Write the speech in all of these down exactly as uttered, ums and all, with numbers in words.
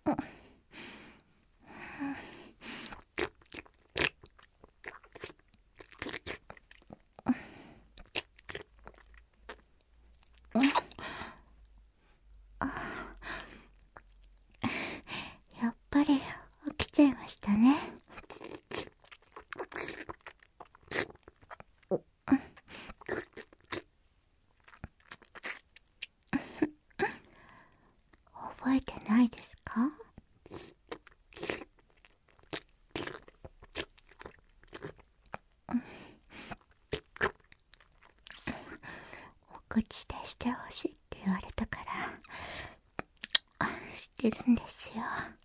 やっぱり起きちゃいましたね。覚えてないですか？お口でしてほしいって言われたからしてるんですよ。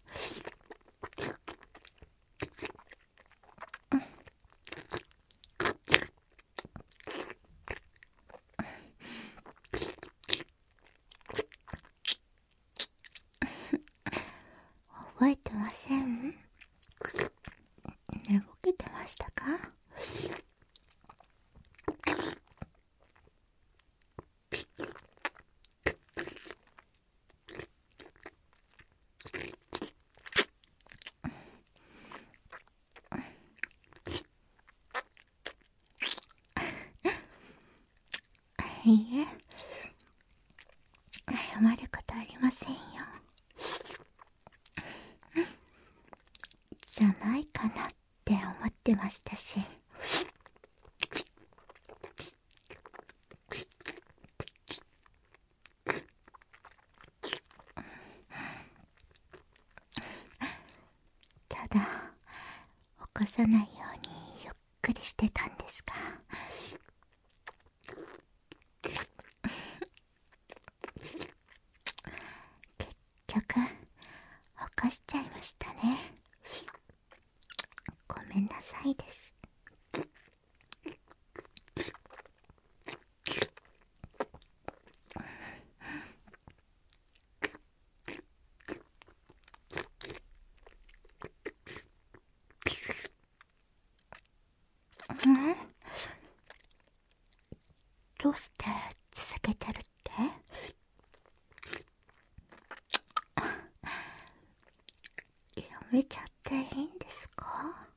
覚えてません？寝ぼけてましたか？いいえ、謝ることありませんよ。じゃないかなって思ってましたし。ただ起こさないようにゆっくりしてたんですが、結局起こしちゃいましたね。ごめんなさいです。ん？どうして続けてるって？やめちゃっていいんですか？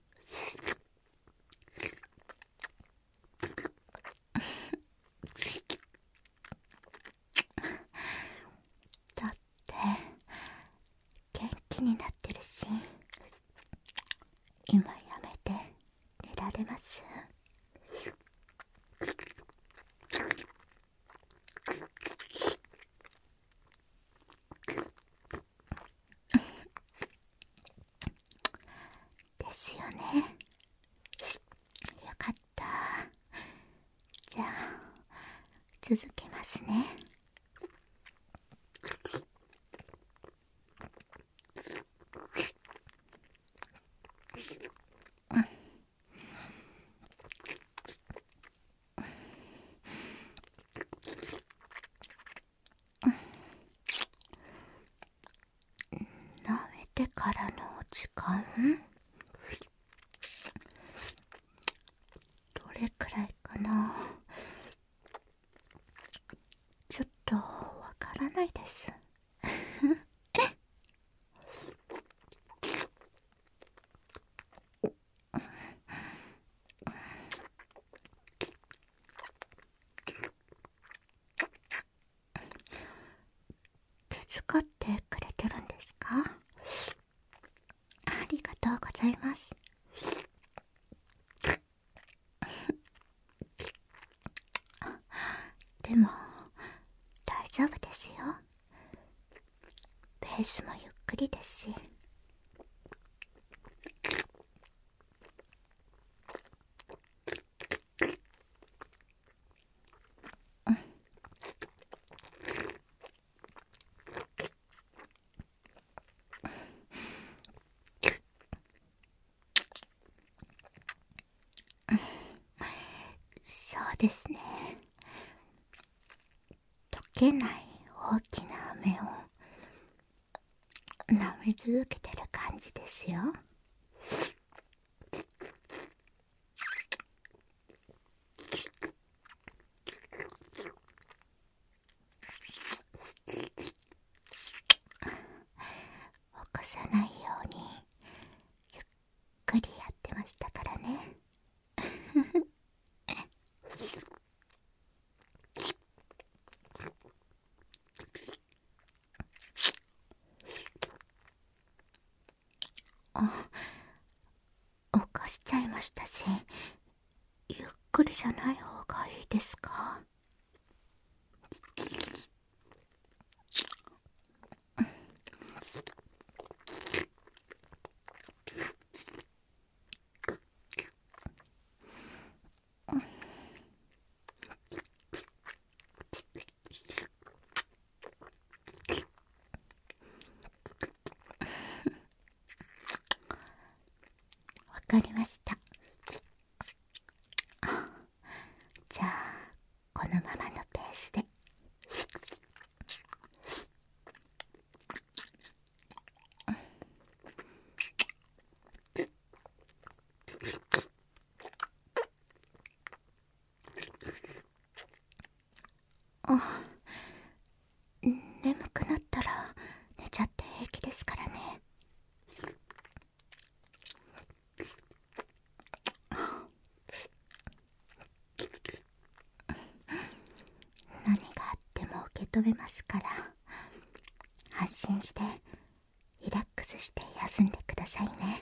だって元気になってるし、今やめて寝られます？ですよね。よかった。じゃあ続けますね。舐めてからの時間、どれくらいかな。ちょっとわからないです。手伝ってくれてるんですか？ありがとうございます。でも大丈夫ですよ。ペースもゆっくりですし。そうですね。溶けない大きな飴を舐め続けてる感じですよ。 ちゃいましたし、ゆっくりじゃない方がいいですか？わかりました。じゃあこのままのペースで。あ、眠くなったら寝ちゃって平気ですからね。何があっても受け止めますから、安心してリラックスして休んでくださいね。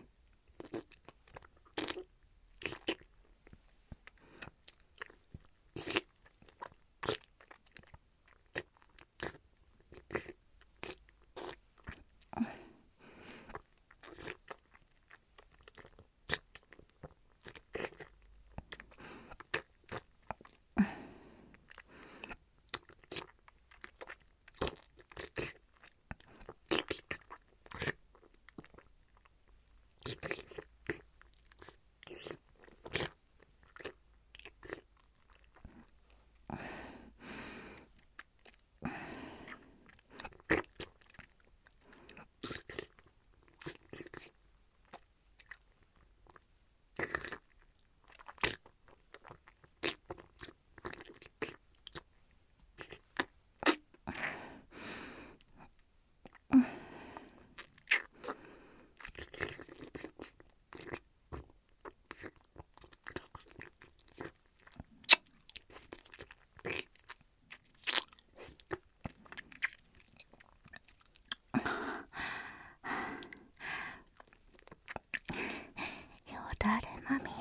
よだれまみれ、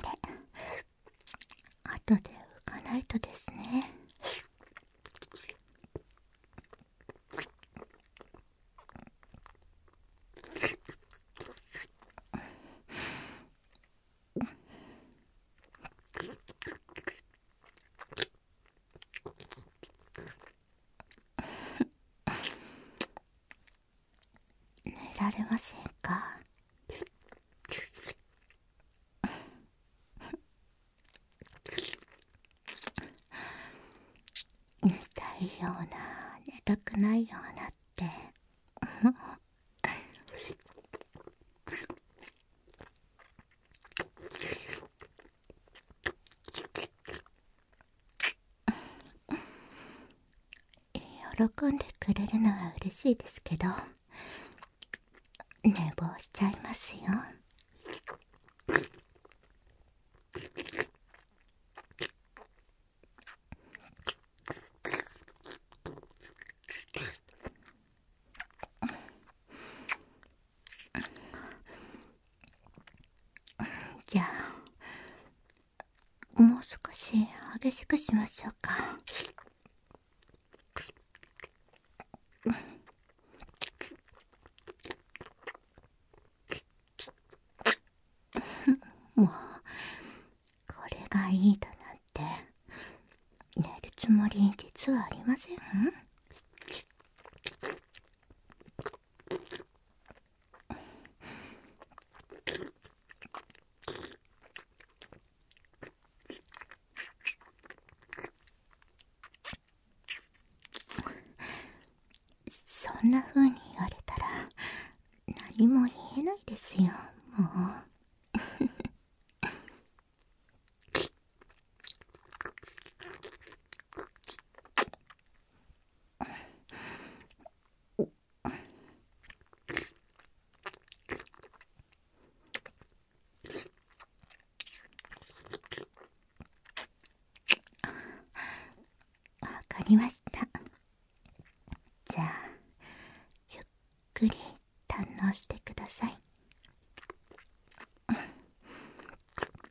後で拭かないとですね。寝られませんか？寝たいような、寝たくないようなって喜んでくれるのは嬉しいですけど、寝坊しちゃいますよ。じゃあもう少し激しくしましょうか。もうこれがいいだなんて寝るつもり実はありません。そんな風に言われたら何も言えないですよ、もう。わかりました。じゃあゆっくり堪能してください。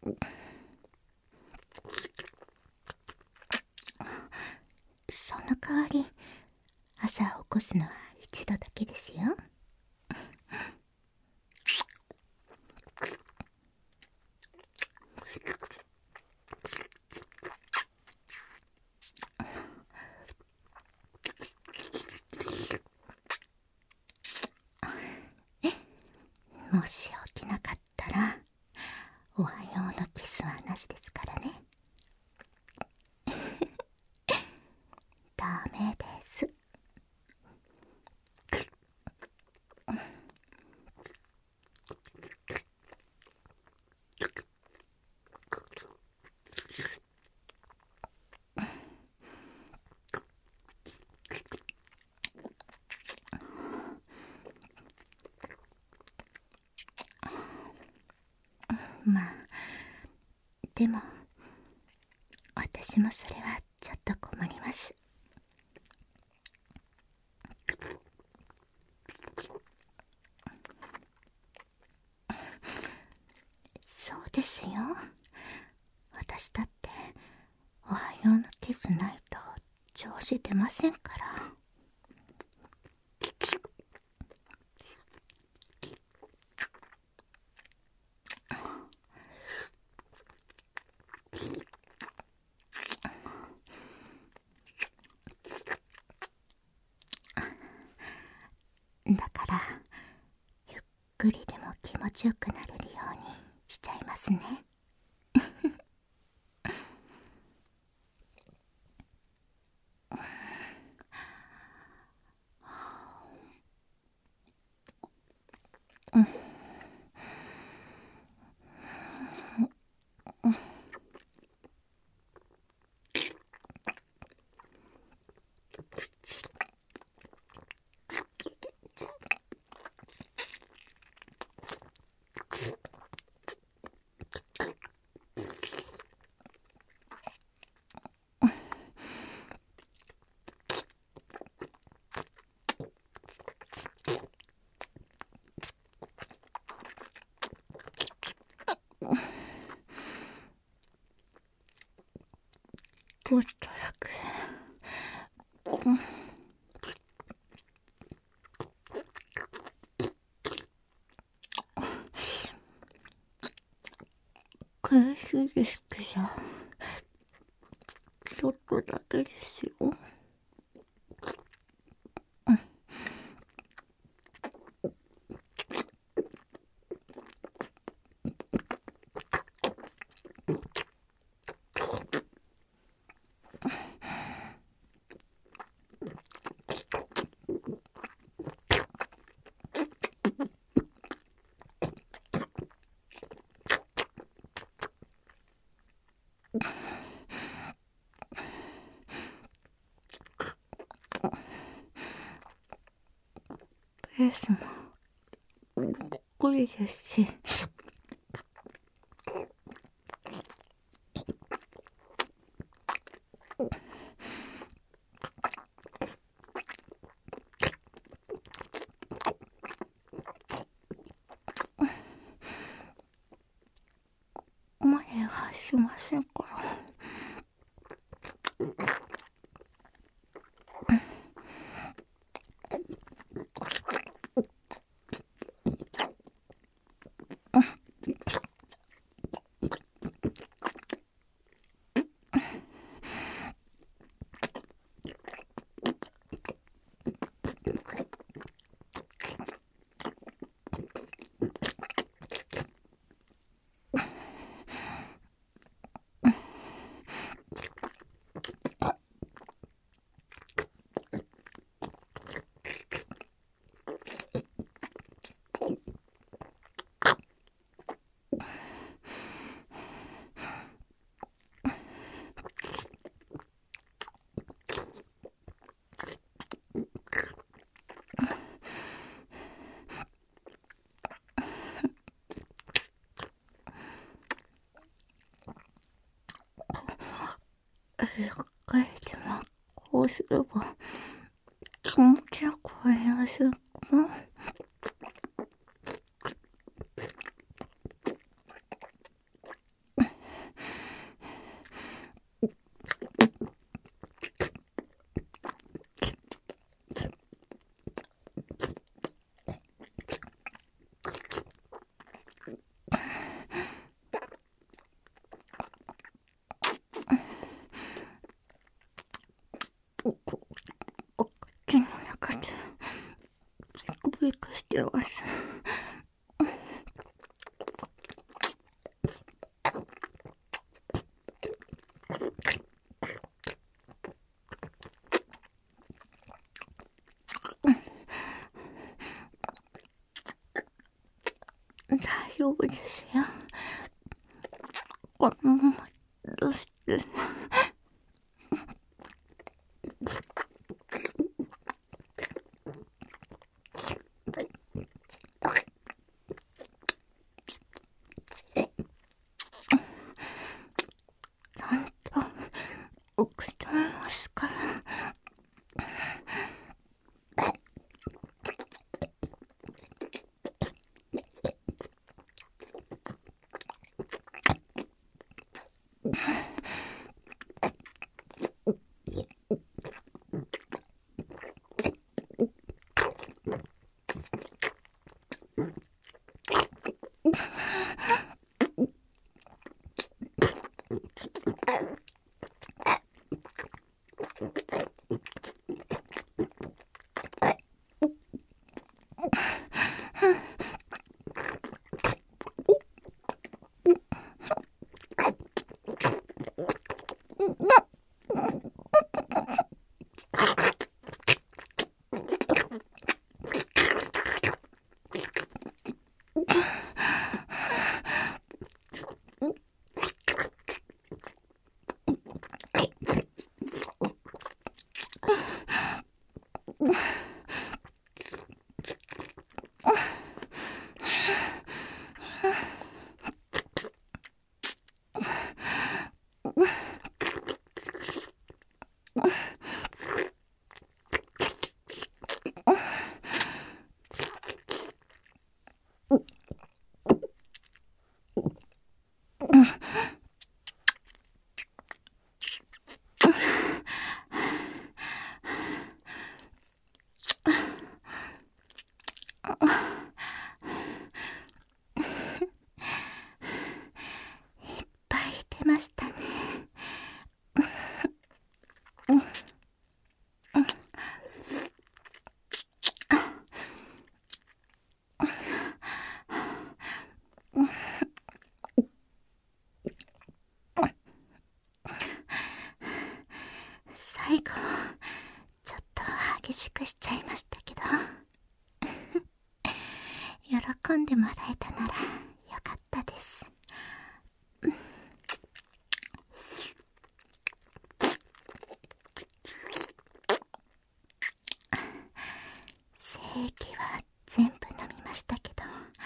その代わり朝起こすのは一度だけですよ。もし起きなかったらおはようのキスはなしですからね。ダメです。まあでも私もそれはちょっと困ります。そうですよ、私だっておはようのキスないと調子出ませんから。だからゆっくりでも気持ちよくなれるようにしちゃいますね。ちょっとだけ。苦しいですけど、ちょっとだけですよ。ペースもゆっくりですし、前はしませんから。一回でもこうすれば気持ちよくなりませんか？ ってます。大丈夫ですよ。このままどうして。ちゃんと受け止めますから。いっぱい出ましたね。最後ちょっと激しくしちゃいましたけど喜んでもらえたならよかったです。精液は全部飲みましたけど、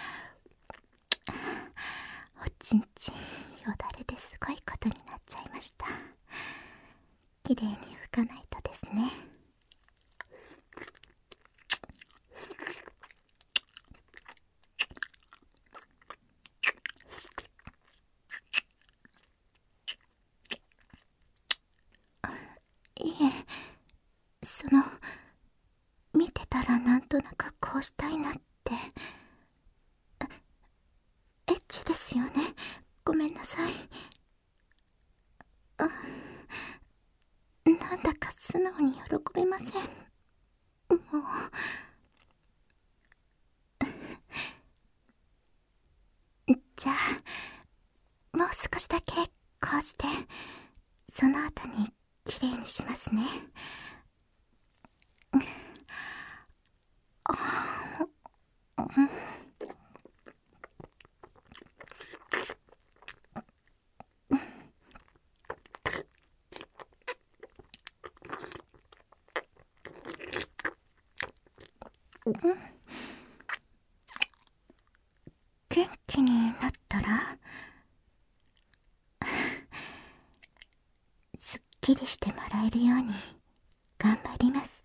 おちんちんよだれですごいことになっちゃいました。きれいに拭かないとですね。いえ、その見てたらなんとなくこうしたいなって。エッチですよね。ごめんなさい。なんだか素直に喜べません。もうじゃあもう少しだけこうして、その後にきれいにしますね。元気になったらすっきりしてもらえるように頑張ります。